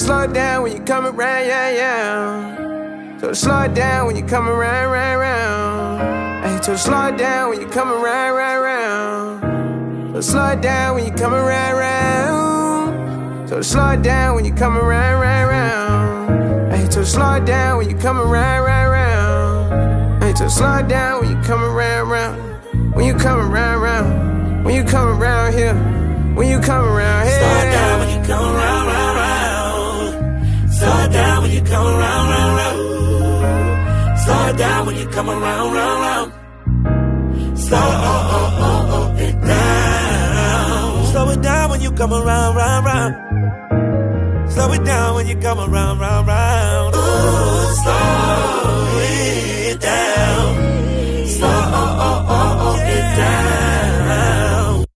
slow it down when you come around, yeah, yeah. So slow it down when you come around, round, round. Hey, so slow it down when you come around, round, round. So slow it down when you come around, round. So slow it down when you come around, round, round. Hey, so slow it down when you come around, round, round. Hey, so slow it down when you come around, round. When you come around, round. When you come around here. When you come around here. Slow it down when you come around, round, round. Slow it down when you come around, round, round. Slow it down when you come around, round, round. Slow it down. Slow it down when you come around, round, round. Slow it down when you come around, round, round. Ooh, slow it down.